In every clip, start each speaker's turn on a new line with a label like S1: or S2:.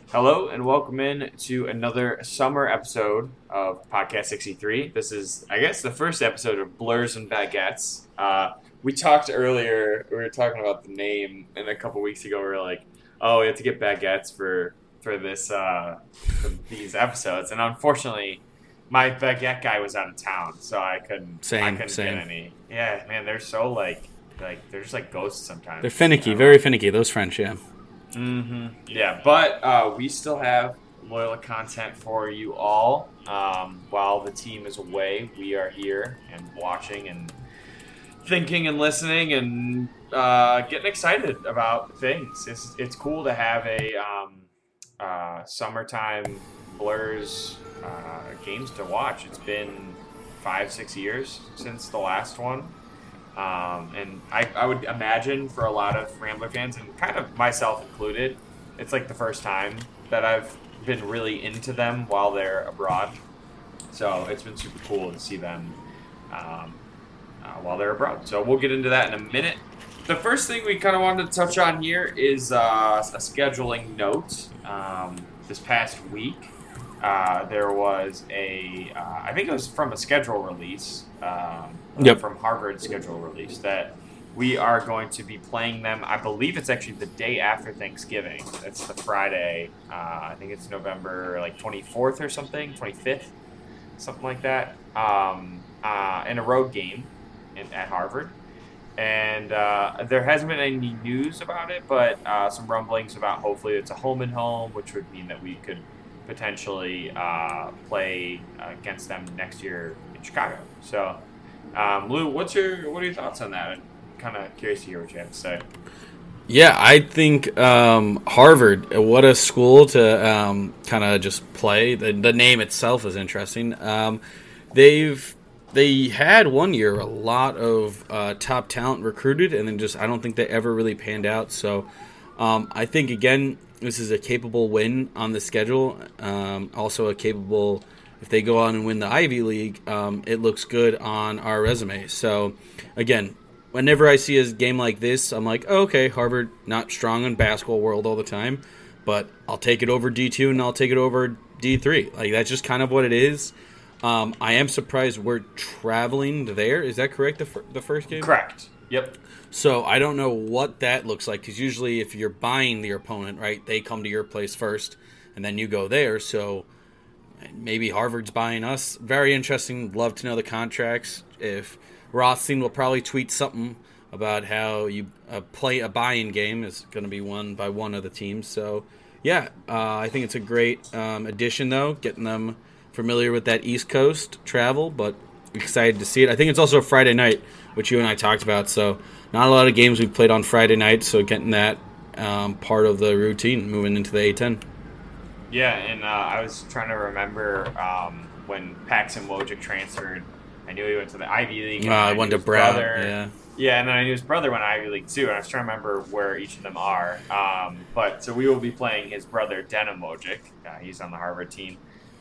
S1: Hello and welcome in to another summer episode of Podcast 63. This is, I guess, the first episode of Blurs and Baguettes. We talked earlier, we were talking about the name, and a couple weeks ago we were like, oh, we have to get baguettes for this for these episodes. And unfortunately, my baguette guy was out of town, so I couldn't get
S2: Same.
S1: any. Yeah, man, they're so they're just like ghosts sometimes.
S2: They're
S1: I
S2: finicky,
S1: don't know.
S2: very finicky. Those French, yeah.
S1: Yeah, but we still have loyal content for you all. While the team is away, we are here and watching and thinking and listening and getting excited about things. It's cool to have a summertime Blurs games to watch. It's been 5-6 years since the last one. And I would imagine for a lot of Rambler fans, and kind of myself included, it's like the first time that I've been really into them while they're abroad. So it's been super cool to see them while they're abroad. So we'll get into that in a minute. The first thing we kind of wanted to touch on here is a scheduling note. This past week, there was I think it was from a schedule release,
S2: Yep.
S1: from Harvard schedule release, that we are going to be playing them. I believe it's actually the day after Thanksgiving. It's the Friday. I think it's November 24th or something, 25th, something like that. In a road game at Harvard. And there hasn't been any news about it, but some rumblings about hopefully it's a home and home, which would mean that we could potentially play against them next year in Chicago. So, Lou, what are your thoughts on that? I'm kind of curious to hear what you have to say.
S2: Yeah, I think Harvard, what a school to kind of just play. The name itself is interesting. They had one year a lot of top talent recruited, and then I don't think they ever really panned out. So I think, again, this is a capable win on the schedule. Also a capable, if they go on and win the Ivy League, it looks good on our resume. So, again, whenever I see a game like this, I'm like, oh, okay, Harvard, not strong in basketball world all the time, but I'll take it over D2 and I'll take it over D3. Like, that's just kind of what it is. I am surprised we're traveling there. Is that correct, the first game?
S1: Correct. Yep.
S2: So I don't know what that looks like, because usually if you're buying the opponent, right, they come to your place first, and then you go there. So maybe Harvard's buying us. Very interesting. Love to know the contracts. If Rothstein will probably tweet something about how you play a buy-in game is going to be won by one of the teams. So, yeah, I think it's a great addition, though, getting them familiar with that East Coast travel, but excited to see it. I think it's also a Friday night, which you and I talked about, so not a lot of games we've played on Friday night, so getting that part of the routine moving into the A10.
S1: Yeah, and I was trying to remember when Paxton Wojcik transferred. I knew he went to the Ivy League. And
S2: I
S1: knew
S2: went to
S1: his
S2: Brown,
S1: brother. Yeah, and then I knew his brother went to Ivy League too, and I was trying to remember where each of them are. But so we will be playing his brother, Denim Wojcik. He's on the Harvard team.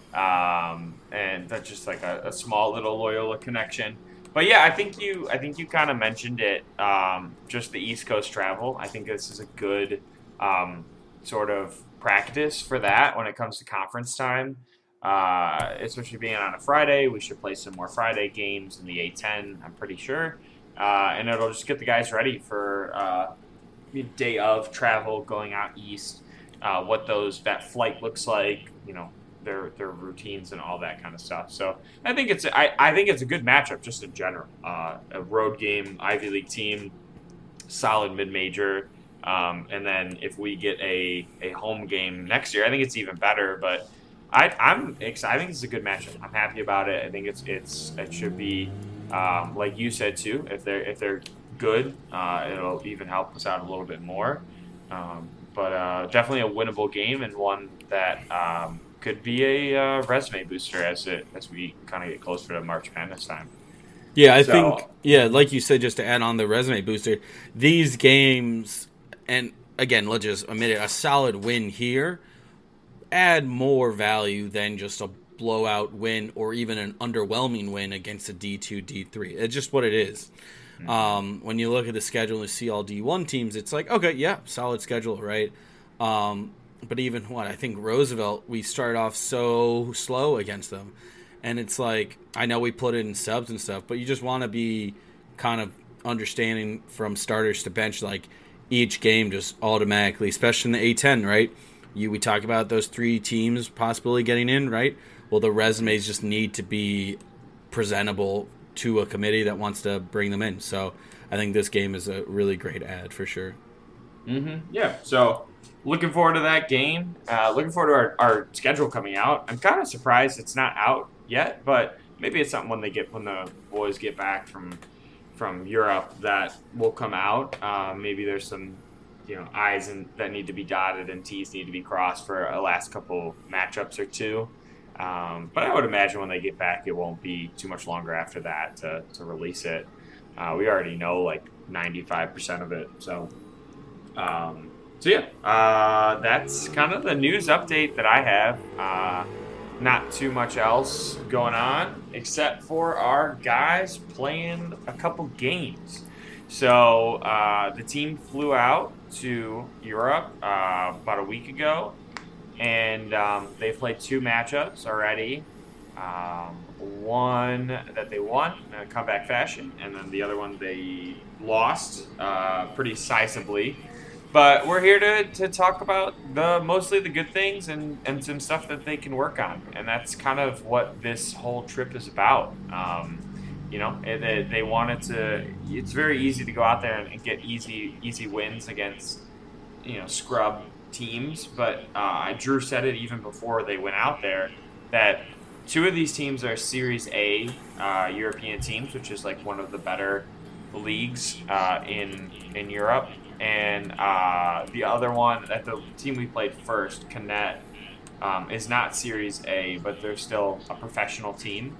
S1: And that's just like a small little Loyola connection. But yeah, I think you kind of mentioned it. Just the East Coast travel. I think this is a good sort of practice for that when it comes to conference time. Especially being on a Friday, we should play some more Friday games in the A10. I'm pretty sure, and it'll just get the guys ready for day of travel going out east. What that flight looks like. Their routines and all that kind of stuff. So I think it's a good matchup just in general. A road game, Ivy League team, solid mid-major, and then if we get a home game next year, I think it's even better. But I'm excited. I think it's a good matchup. I'm happy about it. I think it should be like you said too. If they're good, it'll even help us out a little bit more. But definitely a winnable game, and one that could be a resume booster as we kind of get closer to March Madness time.
S2: Yeah, I think, like you said, just to add on the resume booster, these games, and again, let's just admit it, a solid win here, add more value than just a blowout win or even an underwhelming win against a D2, D3. It's just what it is. Mm-hmm. When you look at the schedule and see all D1 teams, it's like, okay, yeah, solid schedule, right? but even I think Roosevelt, we started off so slow against them. And it's like, I know we put it in subs and stuff, but you just want to be kind of understanding from starters to bench, like each game just automatically, especially in the A10, right? We talk about those 3 teams possibly getting in, right? Well, the resumes just need to be presentable to a committee that wants to bring them in. So I think this game is a really great ad for sure.
S1: Mm-hmm. Yeah. So looking forward to that game. Looking forward to our schedule coming out. I'm kind of surprised it's not out yet, but maybe it's something when the boys get back from Europe that will come out. Maybe there's some I's that need to be dotted and T's need to be crossed for a last couple matchups or two. But I would imagine when they get back, it won't be too much longer after that to release it. We already know like 95% of it. So yeah, that's kind of the news update that I have. Not too much else going on except for our guys playing a couple games. So the team flew out to Europe about a week ago, and they played 2 matchups already. One that they won in a comeback fashion, and then the other one they lost pretty decisively. But we're here to talk about mostly the good things and some stuff that they can work on. And that's kind of what this whole trip is about. They wanted to – it's very easy to go out there and get easy wins against, scrub teams. But Drew said it even before they went out there that 2 of these teams are Series A European teams, which is like one of the better leagues in Europe. And the other one, the team we played first, Canet, is not Series A, but they're still a professional team.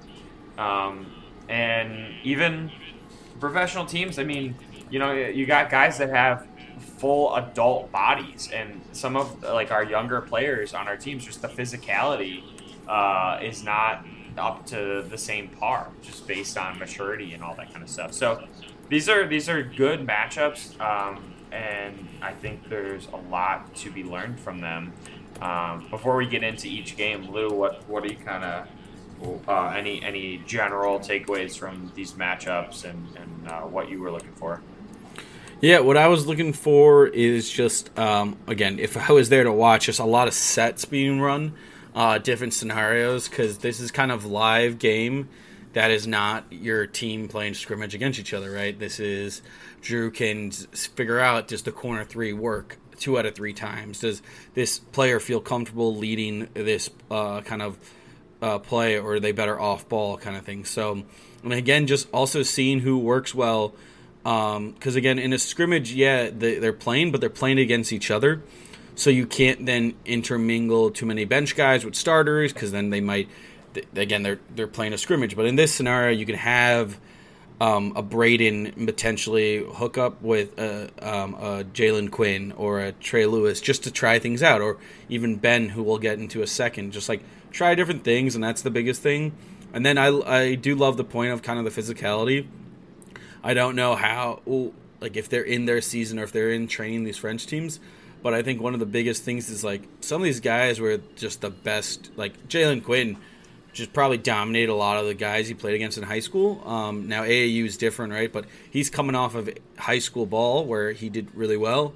S1: And even professional teams, I mean, you got guys that have full adult bodies, and some of like our younger players on our teams, just the physicality is not up to the same par, just based on maturity and all that kind of stuff. So these are good matchups. And I think there's a lot to be learned from them. Before we get into each game, Lou, what are you kind of any general takeaways from these matchups and what you were looking for?
S2: Yeah, what I was looking for is just again, if I was there to watch, just a lot of sets being run, different scenarios, because this is kind of live game. That is not your team playing scrimmage against each other, right? This is Drew can figure out, does the corner 3 work 2 out of 3 times? Does this player feel comfortable leading this kind of play, or are they better off ball kind of thing? So, and again, just also seeing who works well. Because again, in a scrimmage, they're playing, but they're playing against each other. So you can't then intermingle too many bench guys with starters, because then they might... Again, they're playing a scrimmage, but in this scenario, you can have a Braden potentially hook up with a Jalen Quinn or a Trey Lewis just to try things out, or even Ben, who we'll get into a second, just like try different things, and that's the biggest thing. And then I do love the point of kind of the physicality. I don't know how, like if they're in their season or if they're in training these French teams, but I think one of the biggest things is like some of these guys were just the best, like Jalen Quinn just probably dominated a lot of the guys he played against in high school. Now AAU is different, right? But he's coming off of high school ball where he did really well.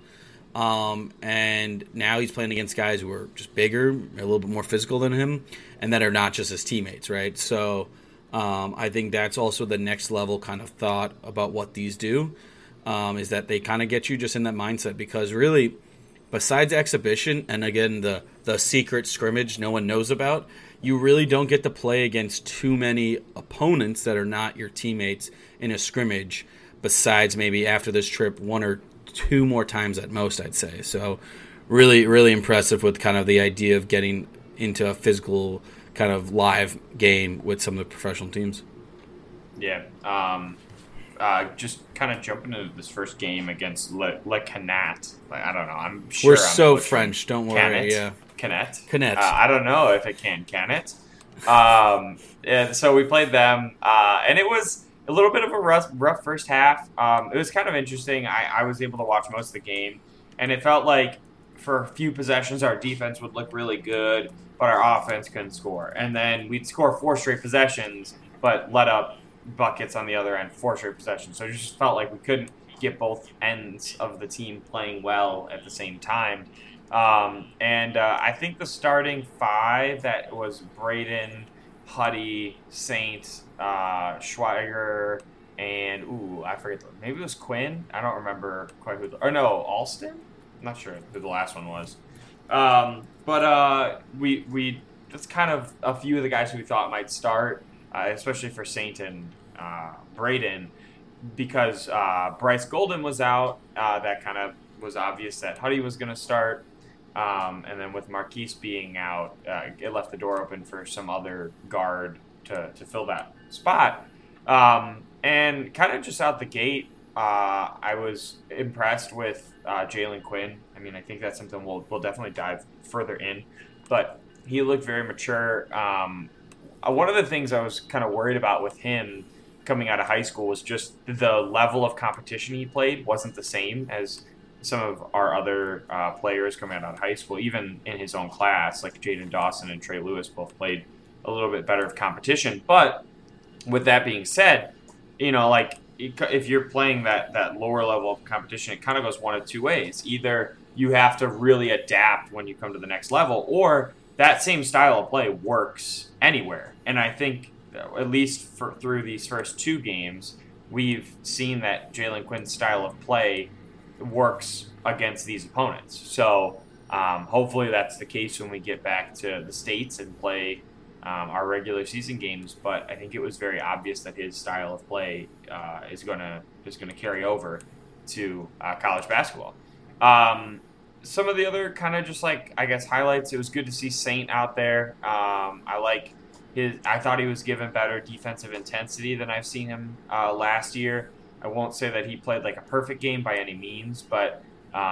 S2: And now he's playing against guys who are just bigger, a little bit more physical than him, and that are not just his teammates, right? So I think that's also the next level kind of thought about what these do, is that they kind of get you just in that mindset, because really, besides exhibition and again the secret scrimmage no one knows about, you really don't get to play against too many opponents that are not your teammates in a scrimmage, besides maybe after this trip 1 or 2 more times at most, I'd say. So really, really impressive with kind of the idea of getting into a physical kind of live game with some of the professional teams.
S1: Yeah. Just kind of jumping into this first game against Le Canet. I don't know. I'm sure
S2: we're so French. Don't worry.
S1: Canet.
S2: Yeah.
S1: Canet. I don't know if it can it. And so we played them, and it was a little bit of a rough first half. It was kind of interesting. I was able to watch most of the game, and it felt like for a few possessions, our defense would look really good, but our offense couldn't score. And then we'd score 4 straight possessions, but let up buckets on the other end, 4 straight possessions. So it just felt like we couldn't get both ends of the team playing well at the same time. I think the starting 5, that was Braden, Huddy, Saint, Schweiger, and I forget. Maybe it was Quinn. I don't remember quite who. Or no, Alston. I'm not sure who the last one was. We that's kind of a few of the guys who we thought might start, especially for Saint and Braden, because Bryce Golden was out. That kind of was obvious that Huddy was going to start. And then with Marquise being out, it left the door open for some other guard to fill that spot. And kind of just out the gate, I was impressed with Jalen Quinn. I mean, I think that's something we'll definitely dive further in. But he looked very mature. One of the things I was kind of worried about with him coming out of high school was just the level of competition he played wasn't the same as some of our other players coming out of high school. Even in his own class, like Jaden Dawson and Trey Lewis both played a little bit better of competition. But with that being said, like if you're playing that lower level of competition, it kind of goes one of two ways. Either you have to really adapt when you come to the next level, or that same style of play works anywhere. And I think, at least through these first 2 games, we've seen that Jalen Quinn's style of play works against these opponents. So hopefully that's the case when we get back to the States and play our regular season games. But I think it was very obvious that his style of play is going to carry over to college basketball. Some of the other kind of just highlights. It was good to see Saint out there. I thought he was given better defensive intensity than I've seen him last year. I won't say that he played like a perfect game by any means, but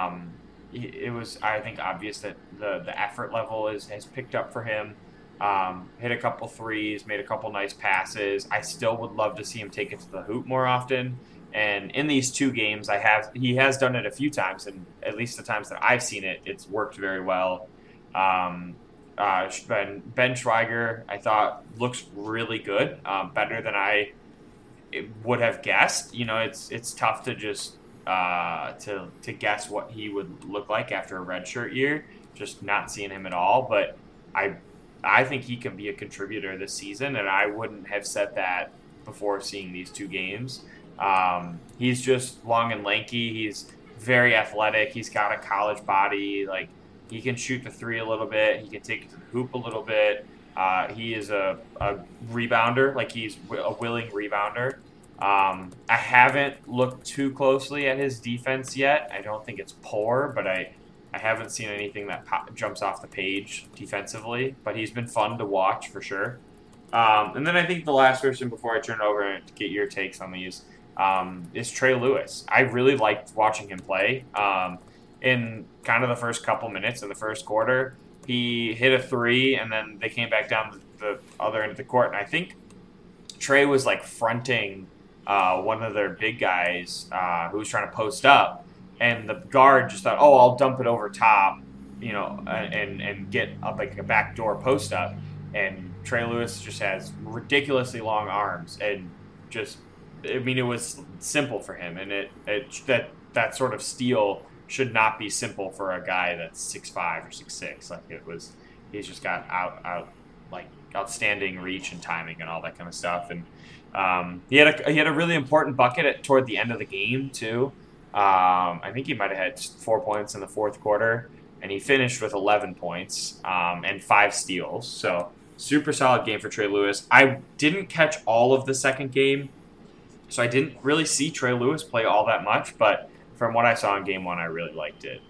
S1: it was, I think, obvious that the effort level has picked up for him. Hit a couple threes, made a couple nice passes. I still would love to see him take it to the hoop more often. And in these 2 games, he has done it a few times, and at least the times that I've seen it, it's worked very well. Ben Schweiger, I thought, looks really good, better than I would have guessed. It's tough to just to guess what he would look like after a redshirt year, just not seeing him at all. But I think he can be a contributor this season, and I wouldn't have said that before seeing these 2 games. He's just long and lanky. He's very athletic. He's got a college body. Like, he can shoot the 3 a little bit. He can take it to the hoop a little bit. He is a rebounder. Like, he's a willing rebounder. I haven't looked too closely at his defense yet. I don't think it's poor, but I haven't seen anything that jumps off the page defensively. But he's been fun to watch for sure. And then I think the last person before I turn it over and get your takes on these is Trey Lewis. I really liked watching him play. In kind of the first couple minutes of the first quarter, he hit a 3, and then they came back down the other end of the court. And I think Trey was like fronting one of their big guys who was trying to post up, and the guard just thought, "Oh, I'll dump it over top," and get up like a backdoor post up. And Trey Lewis just has ridiculously long arms, and it was simple for him, and that sort of steal should not be simple for a guy that's 6'5" or 6'6". He's just got outstanding reach and timing and all that kind of stuff. And he had a really important bucket toward the end of the game too. I think he might have had 4 points in the fourth quarter, and he finished with 11 points and 5 steals. So super solid game for Trey Lewis. I didn't catch all of the second game, so I didn't really see Trey Lewis play all that much, but from what I saw in game 1, I really liked it.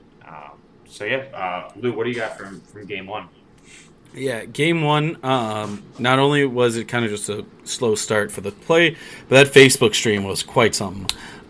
S1: Lou, what do you got from game 1?
S2: Yeah, game 1, not only was it kind of just a slow start for the play, but that Facebook stream was quite something.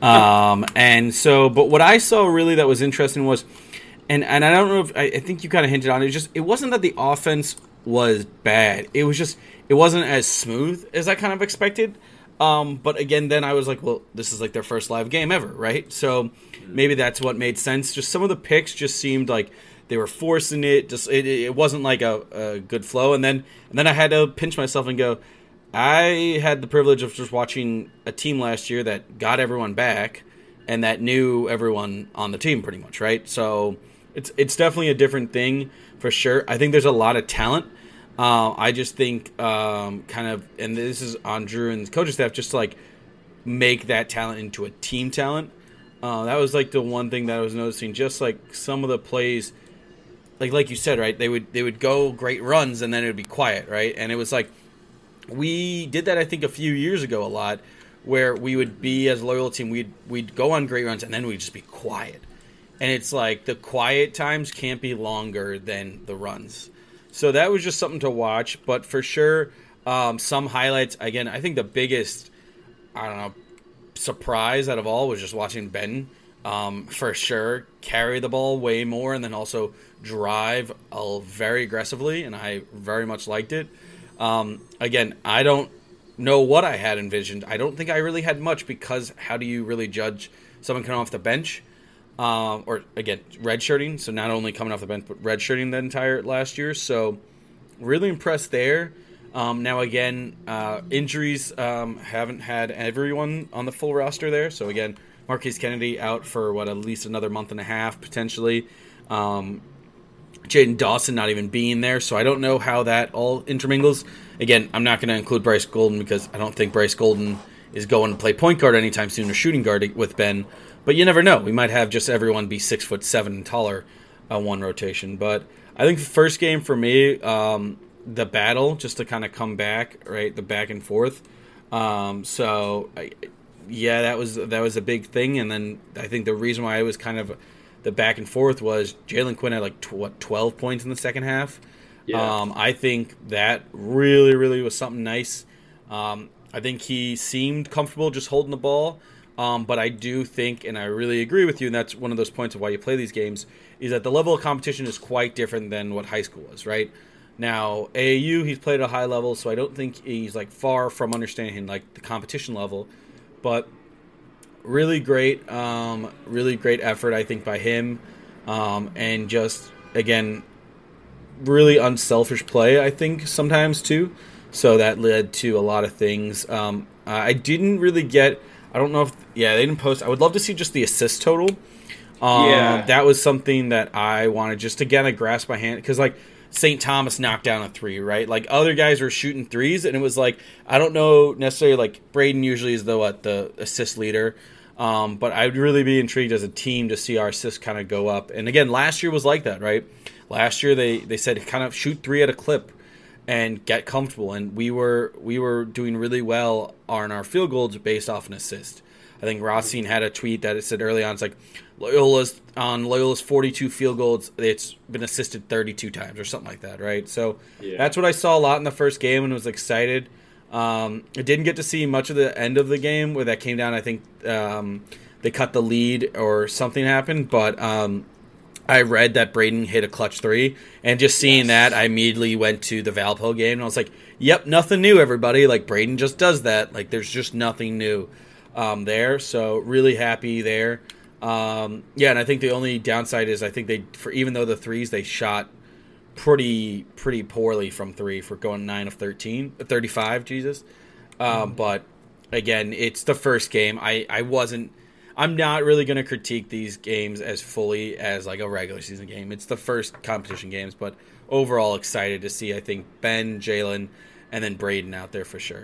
S2: But what I saw really that was interesting was, and I don't know if, I think you kind of hinted on it, it wasn't that the offense was bad. It wasn't as smooth as I kind of expected. But again, then I was like, well, this is like their first live game ever, right? So maybe that's what made sense. Just some of the picks just seemed like they were forcing it. Just it wasn't like a good flow. And then I had to pinch myself and go, I had the privilege of just watching a team last year that got everyone back and that knew everyone on the team pretty much, right? So it's definitely a different thing for sure. I think there's a lot of talent. I just think kind of, and this is on Drew and the coaching staff, just to like make that talent into a team talent. That was like the one thing that I was noticing. Just like some of the plays, like you said, right? They would go great runs and then it would be quiet, right? And it was like we did that I think a few years ago a lot, where we would be as a loyal team, we'd go on great runs and then we'd just be quiet. And it's like the quiet times can't be longer than the runs. So that was just something to watch. But for sure, some highlights. Again, I think the biggest, I don't know, surprise out of all was just watching Ben, for sure, carry the ball way more and then also drive very aggressively. And I very much liked it. Again, I don't know what I had envisioned. I don't think I really had much, because how do you really judge someone coming off the bench? Or again, redshirting. So not only coming off the bench, but redshirting the entire last year. So really impressed there. Now again, injuries haven't had everyone on the full roster there. So again, Marquise Kennedy out for at least another month and a half potentially. Jaden Dawson not even being there, so I don't know how that all intermingles. Again, I'm not going to include Bryce Golden because I don't think Bryce Golden is going to play point guard anytime soon or shooting guard with Ben. But you never know. We might have just everyone be 6'7" and taller one rotation. But I think the first game for me, the battle, just to kind of come back, right, the back and forth. Yeah, that was a big thing. And then I think the reason why it was kind of the back and forth was Jalen Quinn had like 12 points in the second half. Yeah. I think that really, really was something nice. I think he seemed comfortable just holding the ball. But I do think, and I really agree with you, and that's one of those points of why you play these games, is that the level of competition is quite different than what high school was, right? Now, AAU, he's played at a high level, so I don't think he's like far from understanding like the competition level. But really great effort, I think, by him. And just, again, really unselfish play, I think, sometimes too. So that led to a lot of things. I didn't really get... I don't know if... Yeah, they didn't post... I would love to see just the assist total. That was something that I wanted just to get a grasp my hand... Because, like, St. Thomas knocked down a three, right? Like, other guys were shooting threes, and it was like... I don't know necessarily... Like, Braden usually is the assist leader. But I'd really be intrigued as a team to see our assists kind of go up. And, again, last year was like that, right? Last year they said kind of shoot three at a clip and get comfortable, and we were doing really well on our field goals based off an assist. I think Rothstein had a tweet that it said early on, it's like Loyola's 42 field goals, it's been assisted 32 times or something like that, right? So That's what I saw a lot in the first game and was excited. I didn't get to see much of the end of the game where that came down. I think they cut the lead or something happened, but I read that Braden hit a clutch three, and just seeing that, I immediately went to the Valpo game, and I was like, yep, nothing new, everybody. Like, Braden just does that. Like, there's just nothing new there, so really happy there. And I think the only downside is I think even though the threes, they shot pretty poorly from three for going 9 of 35, Jesus. But, again, it's the first game. I'm not really going to critique these games as fully as like a regular season game. It's the first competition games, but overall excited to see, I think, Ben, Jalen, and then Braden out there for sure.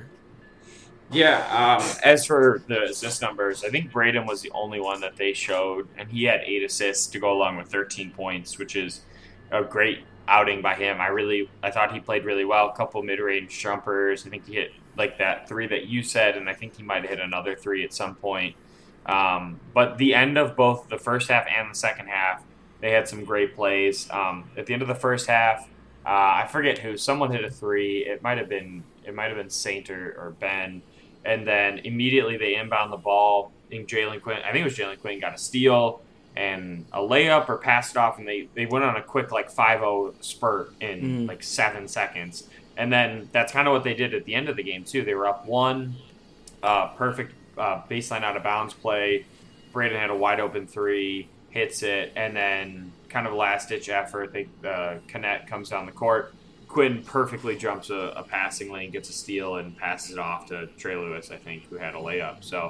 S1: Yeah, as for the assist numbers, I think Braden was the only one that they showed, and he had 8 assists to go along with 13 points, which is a great outing by him. I thought he played really well. A couple mid-range jumpers. I think he hit like that 3 that you said, and I think he might have hit another 3 at some point. But the end of both the first half and the second half, they had some great plays. At the end of the first half, I forget who. Someone hit a 3. It might have been Saint or Ben. And then immediately they inbound the ball. I think Jalen Quinn got a steal and a layup or passed it off, and they went on a quick like 5-0 spurt in like 7 seconds. And then that's kind of what they did at the end of the game too. They were up 1, perfect baseline out of bounds play. Braden had a wide open 3, hits it, and then kind of a last-ditch effort. Canet comes down the court. Quinn perfectly jumps a passing lane, gets a steal, and passes it off to Trey Lewis, I think, who had a layup. So,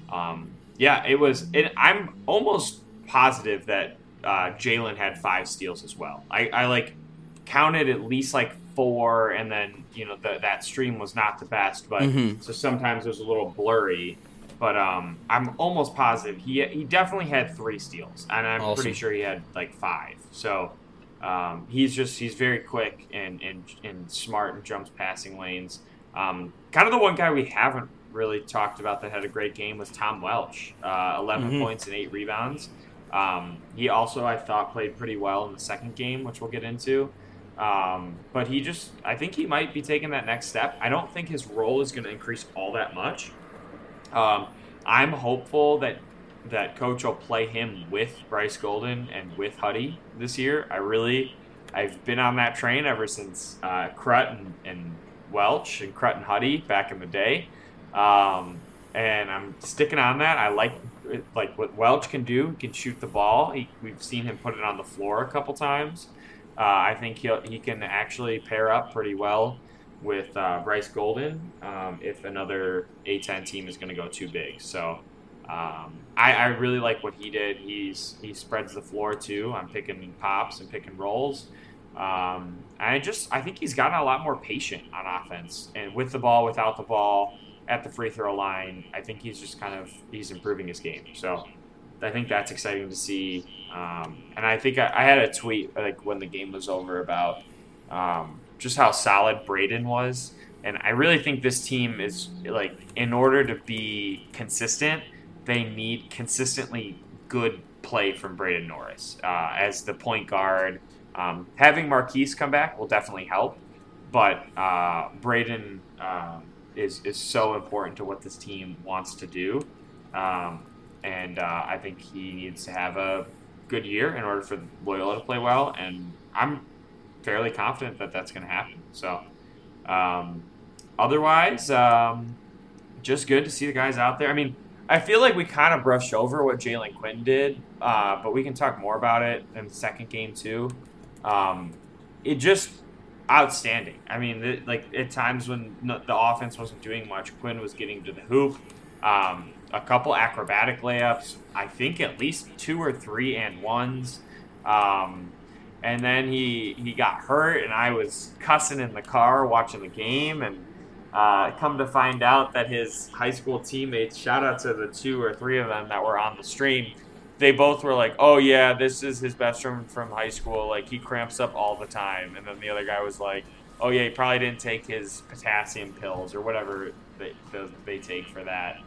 S1: it was. I'm almost positive that Jalen had 5 steals as well. I like counted at least like 4, and then that stream was not the best, but so sometimes it was a little blurry. But I'm almost positive he definitely had 3 steals, and I'm pretty sure he had like 5. So he's very quick and smart and jumps passing lanes. Kind of the one guy we haven't really talked about that had a great game was Tom Welch. 11 points and 8 rebounds. He also, I thought, played pretty well in the second game, which we'll get into. But I think he might be taking that next step. I don't think his role is going to increase all that much. I'm hopeful that Coach will play him with Bryce Golden and with Huddy this year. I've been on that train ever since Crut and Welch and Crut and Huddy back in the day. And I'm sticking on that. I like what Welch can do. He can shoot the ball. We've seen him put it on the floor a couple times. I think he can actually pair up pretty well with Bryce Golden if another A10 team is going to go too big. So I really like what he did. He spreads the floor too. I'm picking pops and picking rolls. I think he's gotten a lot more patient on offense, and with the ball, without the ball, at the free throw line. I think he's improving his game. So I think that's exciting to see. And I think I had a tweet like when the game was over about just how solid Braden was. And I really think this team is like, in order to be consistent, they need consistently good play from Braden Norris as the point guard. Having Marquise come back will definitely help, but Braden is so important to what this team wants to do. And I think he needs to have a good year in order for Loyola to play well, and I'm fairly confident that that's going to happen. So otherwise, just good to see the guys out there. I mean, I feel like we kind of brushed over what Jalen Quinn did, but we can talk more about it in the second game too. It just outstanding. I mean, like at times when the offense wasn't doing much, Quinn was getting to the hoop. A couple acrobatic layups, I think at least 2 or 3 and ones. And then he got hurt, and I was cussing in the car watching the game, and come to find out that his high school teammates, shout out to the 2 or 3 of them that were on the stream, they both were like, oh yeah, this is his best friend from high school, like he cramps up all the time. And then the other guy was like, oh yeah, he probably didn't take his potassium pills or whatever they take for that.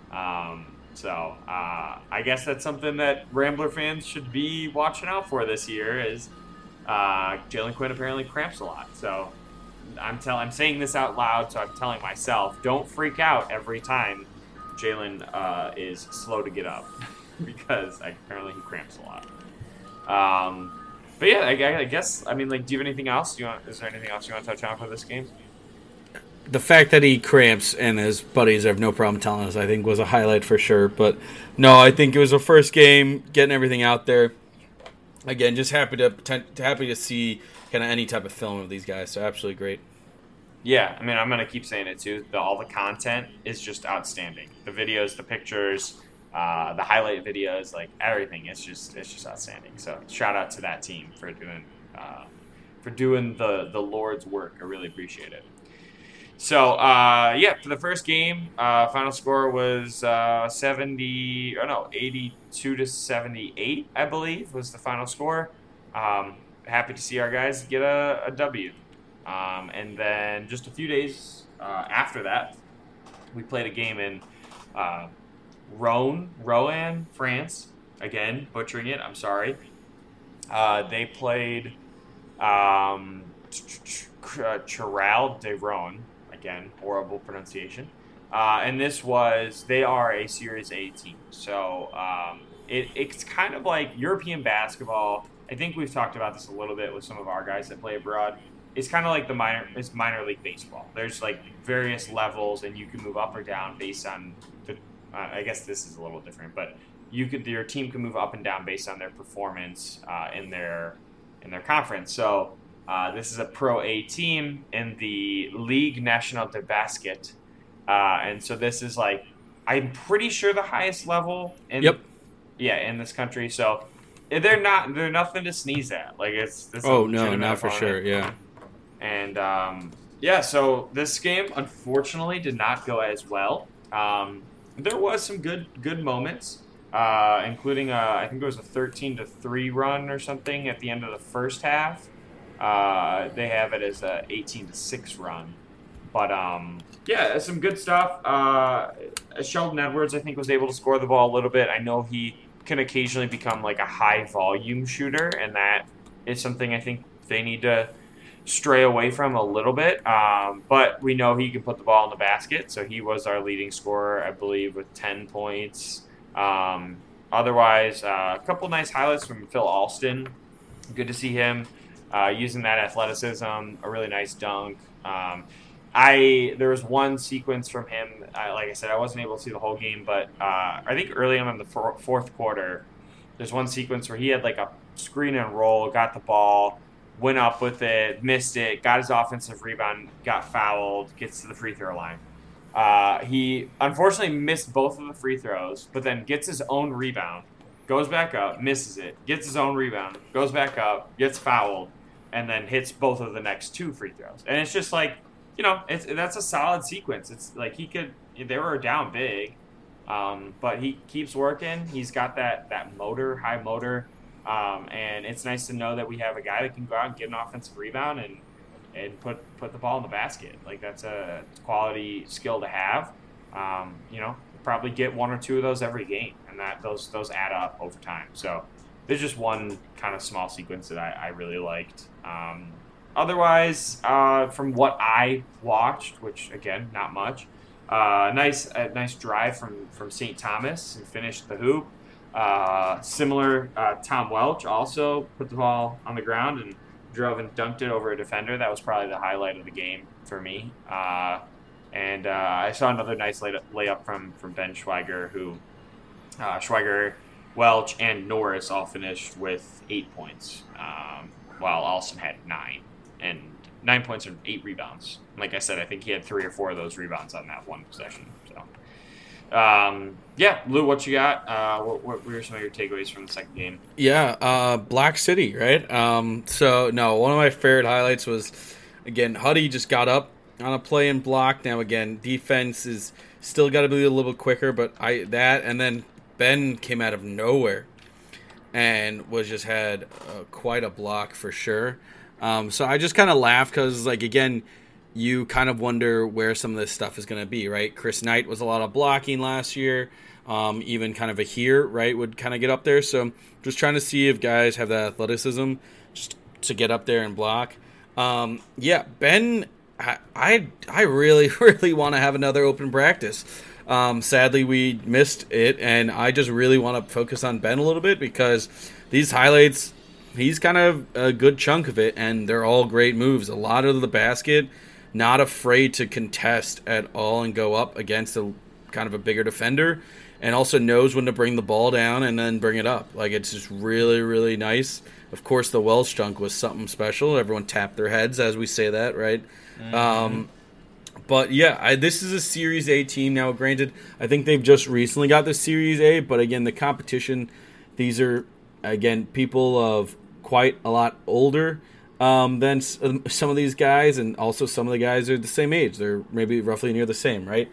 S1: So I guess that's something that Rambler fans should be watching out for this year, is Jalen Quinn apparently cramps a lot. So I'm saying this out loud, so I'm telling myself, don't freak out every time Jalen is slow to get up, because apparently he cramps a lot. But yeah, I guess, I mean, like, do you have anything else? Is there anything else you want to touch on for this game?
S2: The fact that he cramps and his buddies have no problem telling us, I think, was a highlight for sure. But no, I think it was a first game, getting everything out there. Again, just happy to see kind of any type of film of these guys. So absolutely great.
S1: Yeah, I mean, I'm gonna keep saying it too. All the content is just outstanding. The videos, the pictures, the highlight videos, like everything. It's just outstanding. So shout out to that team for doing the Lord's work. I really appreciate it. So, for the first game, final score was 82 to 78, I believe, was the final score. Happy to see our guys get a W. And then just a few days after that, we played a game in Rouen, France. Again, butchering it, I'm sorry. They played Chorale de Rouen. Again, horrible pronunciation. And they are a Series A team. So it's kind of like European basketball. I think we've talked about this a little bit with some of our guys that play abroad. It's kind of like it's minor league baseball. There's like various levels, and you can move up or down based on I guess this is a little different, but your team can move up and down based on their performance in their conference. So this is a Pro A team in the Ligue Nationale de Basket, and so this is like, I'm pretty sure the highest level in in this country. So they're nothing to sneeze at. Like it's
S2: no, not for sure, yeah.
S1: And so this game unfortunately did not go as well. There was some good moments, including I think it was a 13-3 run or something at the end of the first half. They have it as a 18-6 run, but some good stuff. Sheldon Edwards, I think, was able to score the ball a little bit. I know he can occasionally become like a high volume shooter, and that is something I think they need to stray away from a little bit. But we know he can put the ball in the basket, so he was our leading scorer, I believe, with 10 points. Otherwise, a couple nice highlights from Phil Alston. Good to see him using that athleticism, a really nice dunk. There was one sequence from him, like I said, I wasn't able to see the whole game, but I think early on in the fourth quarter, there's one sequence where he had like a screen and roll, got the ball, went up with it, missed it, got his offensive rebound, got fouled, gets to the free throw line. He unfortunately missed both of the free throws, but then gets his own rebound, goes back up, misses it, gets his own rebound, goes back up, gets fouled, and then hits both of the next two free throws. And it's just like, that's a solid sequence. It's like they were down big, but he keeps working. He's got that high motor. And it's nice to know that we have a guy that can go out and get an offensive rebound and put the ball in the basket. Like that's a quality skill to have. Probably get one or two of those every game, and that those add up over time. So there's just one kind of small sequence that I really liked. Otherwise, from what I watched, which again not much, nice drive from St. Thomas and finished the hoop. Similar, Tom Welch also put the ball on the ground and drove and dunked it over a defender. That was probably the highlight of the game for me. And I saw another nice layup from Ben Schweiger, who Schweiger, Welch, and Norris all finished with 8 points, while Alston had 9 points and 8 rebounds. Like I said, I think he had 3 or 4 of those rebounds on that one possession. So. Lou, what you got? What were some of your takeaways from the second game?
S2: Yeah, Black City, right? One of my favorite highlights was, again, Huddy just got up on a play and block. Now, again, defense is still got to be a little bit quicker, but and then Ben came out of nowhere and had quite a block for sure. So I just kind of laughed because, like, again, you kind of wonder where some of this stuff is going to be, right? Chris Knight was a lot of blocking last year. Even kind of a here, right, would kind of get up there. So just trying to see if guys have that athleticism just to get up there and block. Ben, I really, really want to have another open practice. Sadly, we missed it, and I just really want to focus on Ben a little bit because these highlights, he's kind of a good chunk of it, and they're all great moves. A lot of the basket, not afraid to contest at all and go up against a kind of a bigger defender, and also knows when to bring the ball down and then bring it up. Like, it's just really, really nice. Of course, the Welsh dunk was something special. Everyone tapped their heads as we say that, right? Mm-hmm. But yeah, this is a Series A team now. Granted, I think they've just recently got the Series A, but again, the competition, these are, again, people of quite a lot older than some of these guys, and also some of the guys are the same age. They're maybe roughly near the same, right?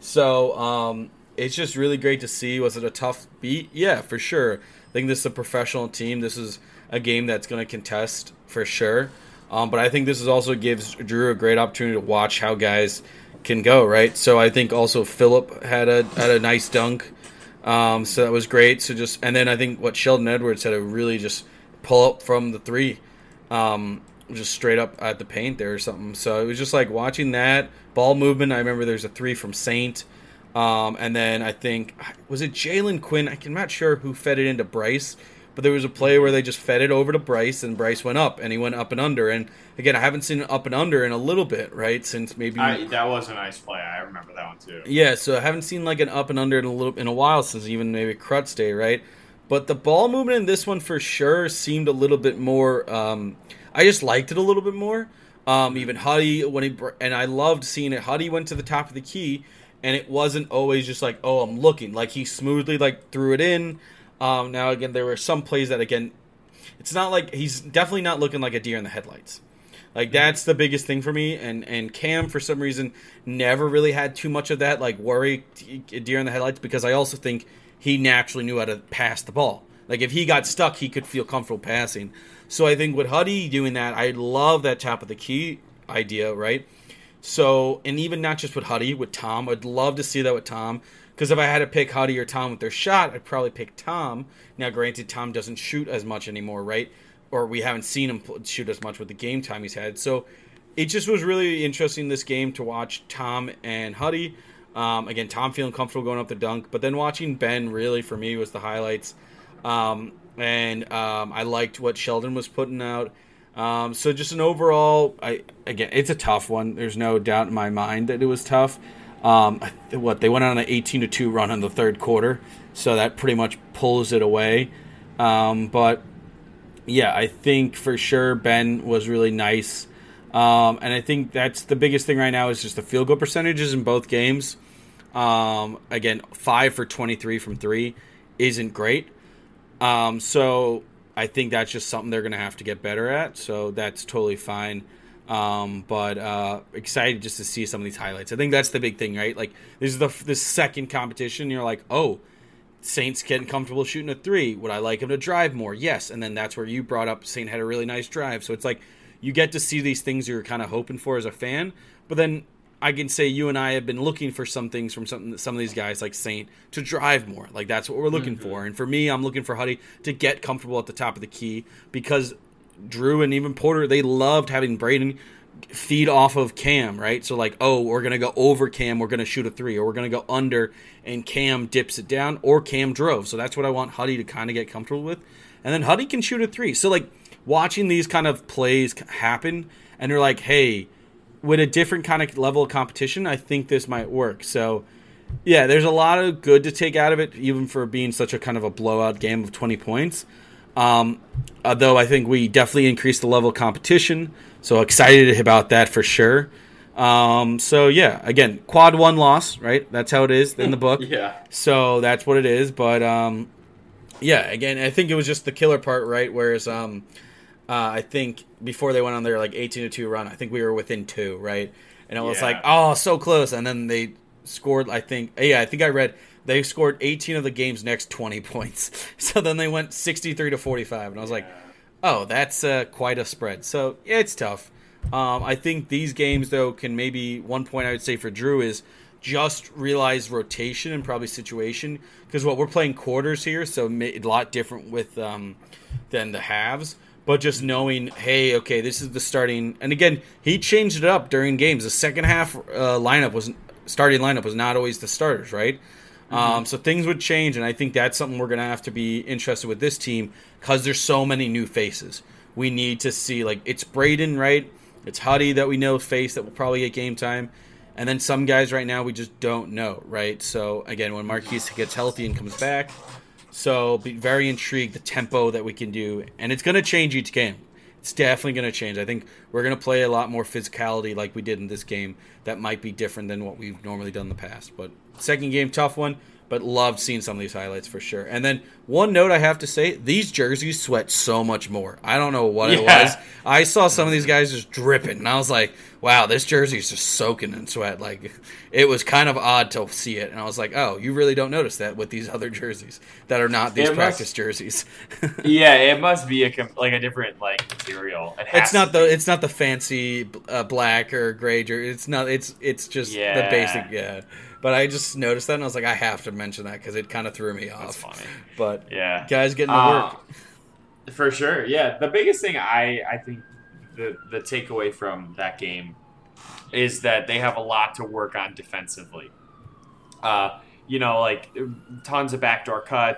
S2: So it's just really great to see. Was it a tough beat? Yeah, for sure. I think this is a professional team. This is a game that's going to contest for sure. But I think this also gives Drew a great opportunity to watch how guys can go, right? So I think also Phillip had a nice dunk. So that was great. And then I think what Sheldon Edwards had to really just pull up from the three, just straight up at the paint there or something. So it was just like watching that ball movement. I remember there's a three from Saint. And then I think, was it Jalen Quinn? I'm not sure who fed it into Bryce, but there was a play where they just fed it over to Bryce, and Bryce went up, and he went up and under. And again, I haven't seen an up and under in a little bit, right? Since maybe
S1: that was a nice play. I remember that one too.
S2: Yeah, so I haven't seen like an up and under in a while since even maybe Crutz Day, right? But the ball movement in this one for sure seemed a little bit more. I just liked it a little bit more. Even Huddy and I loved seeing it. Huddy went to the top of the key, and it wasn't always just like, oh, I'm looking. Like he smoothly like threw it in. Now again, there were some plays that again, it's not like he's definitely not looking like a deer in the headlights. Like that's the biggest thing for me. And Cam for some reason never really had too much of that like worry deer in the headlights, because I also think he naturally knew how to pass the ball. Like if he got stuck, he could feel comfortable passing. So I think with Huddy doing that, I love that top of the key idea, right? So, and even not just with Huddy, with Tom, I'd love to see that with Tom. Because if I had to pick Huddy or Tom with their shot, I'd probably pick Tom. Now, granted, Tom doesn't shoot as much anymore, right? Or we haven't seen him shoot as much with the game time he's had. So it just was really interesting this game to watch Tom and Huddy. Again, Tom feeling comfortable going up the dunk. But then watching Ben really, for me, was the highlights. I liked what Sheldon was putting out. So just an overall, again, it's a tough one. There's no doubt in my mind that it was tough. They went on an 18-2 run in the third quarter, so that pretty much pulls it away. But yeah, I think for sure Ben was really nice. And I think that's the biggest thing right now is just the field goal percentages in both games. Again, 5 for 23 from 3 isn't great. So I think that's just something they're going to have to get better at. So that's totally fine. But excited just to see some of these highlights. I think that's the big thing, right? Like this is the second competition. You're like, oh, Saint's getting comfortable shooting a 3. Would I like him to drive more? Yes. And then that's where you brought up Saint had a really nice drive. So it's like you get to see these things you're kind of hoping for as a fan. But then I can say you and I have been looking for some things from some of these guys like Saint to drive more. Like that's what we're looking for. And for me, I'm looking for Huddy to get comfortable at the top of the key, because Drew and even Porter, they loved having Braden feed off of Cam, right? So like, oh, we're going to go over Cam, we're going to shoot a 3, or we're going to go under and Cam dips it down, or Cam drove. So that's what I want Huddy to kind of get comfortable with. And then Huddy can shoot a 3. So like watching these kind of plays happen, and they're like, hey, with a different kind of level of competition, I think this might work. So yeah, there's a lot of good to take out of it, even for being such a kind of a blowout game of 20 points. Though I think we definitely increased the level of competition, so excited about that for sure. So yeah, again, quad 1 loss, right? That's how it is in the book.
S1: Yeah.
S2: So that's what it is. But yeah, again, I think it was just the killer part, right? Whereas I think before they went on their like 18-2 run, I think we were within 2, right? And it was like, oh, so close. And then they scored, I think I read they scored 18 of the game's next 20 points. So then they went 63-45. And I was like, oh, that's quite a spread. So yeah, it's tough. I think these games, though, can maybe one point I would say for Drew is just realize rotation and probably situation. Because we're playing quarters here, so a lot different with than the halves. But just knowing, hey, okay, this is the starting. And again, he changed it up during games. The second half starting lineup was not always the starters, right? So things would change, and I think that's something we're going to have to be interested with this team, because there's so many new faces. We need to see, like, it's Braden, right? It's Huddy that we know face that will probably get game time. And then some guys right now we just don't know, right? So, again, when Marquise gets healthy and comes back, so be very intrigued the tempo that we can do. And it's going to change each game. It's definitely going to change. I think we're going to play a lot more physicality like we did in this game that might be different than what we've normally done in the past. But second game, tough one, but loved seeing some of these highlights for sure. And then one note I have to say, these jerseys sweat so much more. I don't know what it was. I saw some of these guys just dripping, and I was like, wow, this jersey is just soaking in sweat. Like, it was kind of odd to see it. And I was like, oh, you really don't notice that with these other jerseys that are not these practice jerseys.
S1: Yeah, it must be a different material.
S2: It's not the fancy black or gray jersey. It's just the basic. Yeah. But I just noticed that, and I was like, I have to mention that because it kind of threw me off.
S1: That's funny.
S2: But
S1: yeah,
S2: guys getting to work.
S1: For sure. Yeah, the biggest thing I think the takeaway from that game is that they have a lot to work on defensively. Tons of backdoor cuts,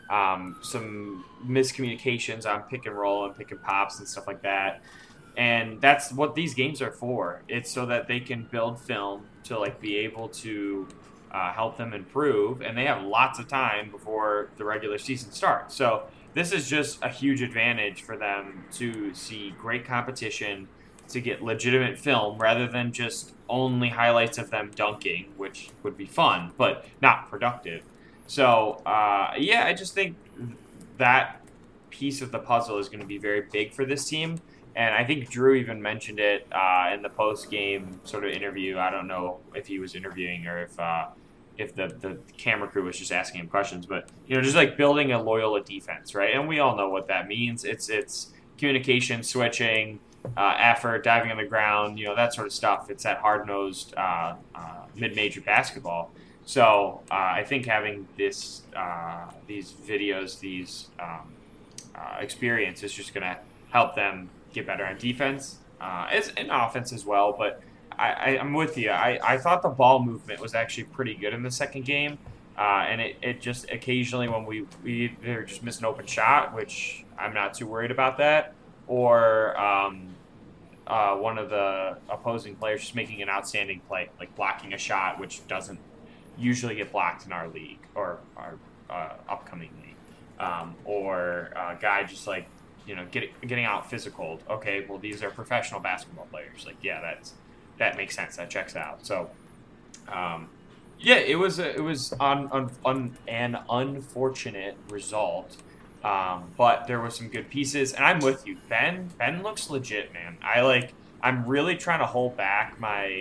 S1: some miscommunications on pick and roll and pick and pops and stuff like that. And that's what these games are for. It's so that they can build film to like be able to help them improve, and they have lots of time before the regular season starts. So this is just a huge advantage for them to see great competition, to get legitimate film rather than just only highlights of them dunking, which would be fun but not productive. So I just think that piece of the puzzle is going to be very big for this team. And I think Drew even mentioned it in the post game sort of interview. I don't know if he was interviewing or if the camera crew was just asking him questions, but just like building a Loyola defense, right? And we all know what that means. It's communication, switching, effort, diving on the ground, that sort of stuff. It's that hard nosed mid-major basketball. So I think having these videos, these experience is just going to help them get better on defense, as in offense as well. But I'm with you. I thought the ball movement was actually pretty good in the second game, and it just occasionally when we either just miss an open shot, which I'm not too worried about that, or one of the opposing players just making an outstanding play, like blocking a shot, which doesn't usually get blocked in our league or our upcoming league, or a guy just like getting out physical. Okay, well these are professional basketball players. Like that makes sense. That checks out. So it was an unfortunate result. But there were some good pieces, and I'm with you. Ben looks legit, man. I'm really trying to hold back my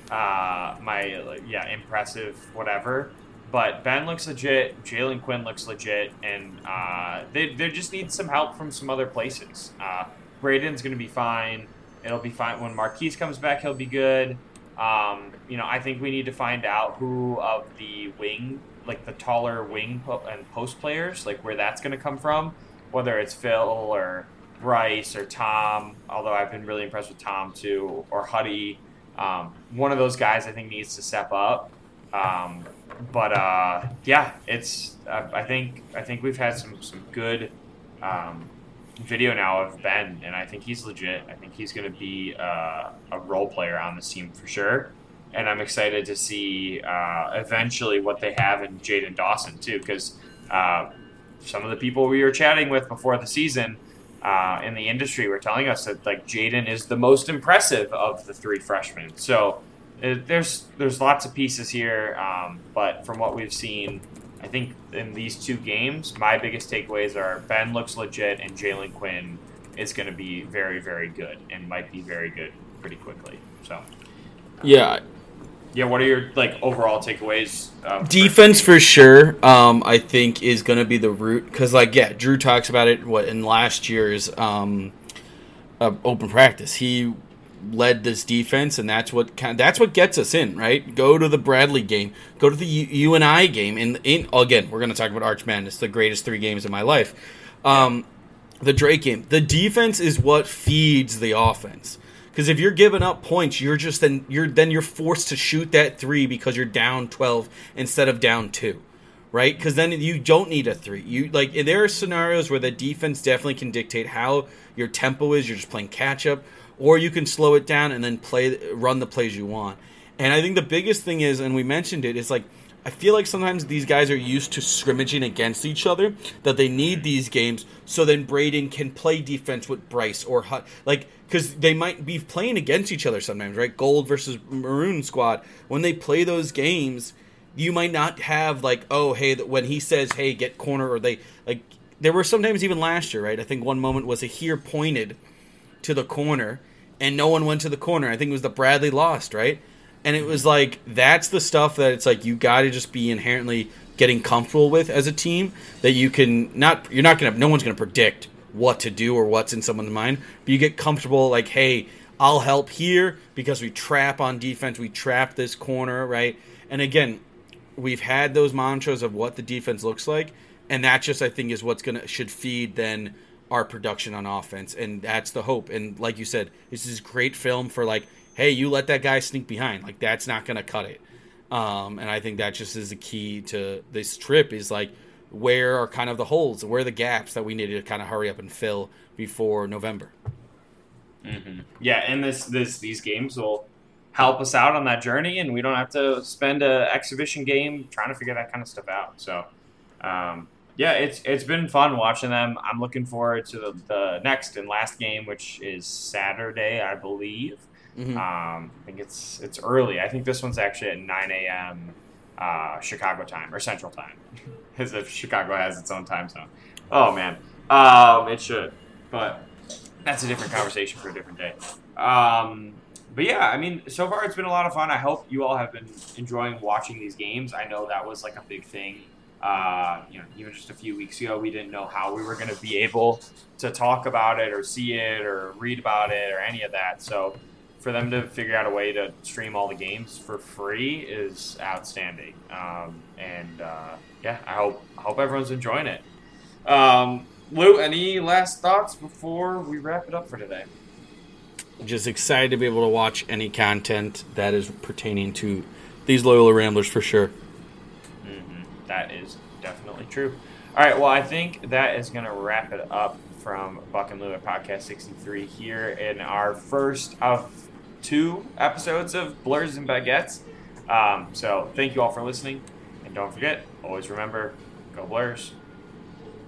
S1: impressive whatever. But Ben looks legit. Jalen Quinn looks legit, and they just need some help from some other places. Braden's going to be fine. It'll be fine when Marquise comes back. He'll be good. I think we need to find out who of the wing, like the taller wing and post players, like where that's going to come from, whether it's Phil or Bryce or Tom, although I've been really impressed with Tom too, or Huddy. One of those guys I think needs to step up. It's I think we've had some good video now of Ben, and I think he's legit. I think he's going to be a role player on this team for sure. And I'm excited to see eventually what they have in Jaden Dawson too, because some of the people we were chatting with before the season in the industry were telling us that like Jaden is the most impressive of the three freshmen. So there's lots of pieces here, but from what we've seen, I think in these two games, my biggest takeaways are Ben looks legit and Jalen Quinn is going to be very, very good and might be very good pretty quickly. So what are your overall takeaways?
S2: Defense for sure. I think is going to be the root because Drew talks about it. In last year's open practice, he led this defense, and that's what gets us in, right? Go to the Bradley game, go to the UNI game, and again, we're going to talk about Arch Madness, the greatest 3 games of my life. The Drake game, the defense is what feeds the offense. Because if you're giving up points, you're forced to shoot that 3 because you're down 12 instead of down 2, right? Because then you don't need a 3. There are scenarios where the defense definitely can dictate how your tempo is. You're just playing catch up. Or you can slow it down and then run the plays you want. And I think the biggest thing is, and we mentioned it, is I feel like sometimes these guys are used to scrimmaging against each other, that they need these games so then Braden can play defense with Bryce or Hut. Because they might be playing against each other sometimes, right? Gold versus Maroon squad. When they play those games, you might not have when he says, hey, get corner, or there were sometimes even last year, right? I think one moment was here pointed to the corner, and no one went to the corner. I think it was the Bradley lost, right? And it was that's the stuff that it's you got to just be inherently getting comfortable with as a team, that no one's going to predict what to do or what's in someone's mind, but you get comfortable hey, I'll help here because we trap on defense, we trap this corner, right? And again, we've had those mantras of what the defense looks like, and that just I think is what's should feed then our production on offense, and that's the hope. And like you said, this is great film for hey, you let that guy sneak behind, that's not going to cut it. And I think that just is the key to this trip is where are kind of the holes, where are the gaps that we need to kind of hurry up and fill before November.
S1: Mm-hmm. Yeah, and these games will help us out on that journey, and we don't have to spend an exhibition game trying to figure that kind of stuff out. So, yeah, it's been fun watching them. I'm looking forward to the next and last game, which is Saturday, I believe.
S2: Mm-hmm.
S1: I think it's early. I think this one's actually at 9 a.m. Chicago time or Central time, as if Chicago has its own time zone. Oh man, it should, but that's a different conversation for a different day. But yeah, I mean, so far it's been a lot of fun. I hope you all have been enjoying watching these games. I know that was like a big thing. Even just a few weeks ago, we didn't know how we were going to be able to talk about it or see it or read about it or any of that. So for them to figure out a way to stream all the games for free is outstanding. Yeah, I hope everyone's enjoying it. Lou, any last thoughts before we wrap it up for today?
S2: Just excited to be able to watch any content that is pertaining to these Loyola Ramblers for sure.
S1: Mm-hmm. That is definitely true. All right, well, I think that is going to wrap it up from Buck and Lou at Podcast 63 here in our first of 2 episodes of Blurs and Baguettes. So thank you all for listening. And don't forget, always remember, go Blurs.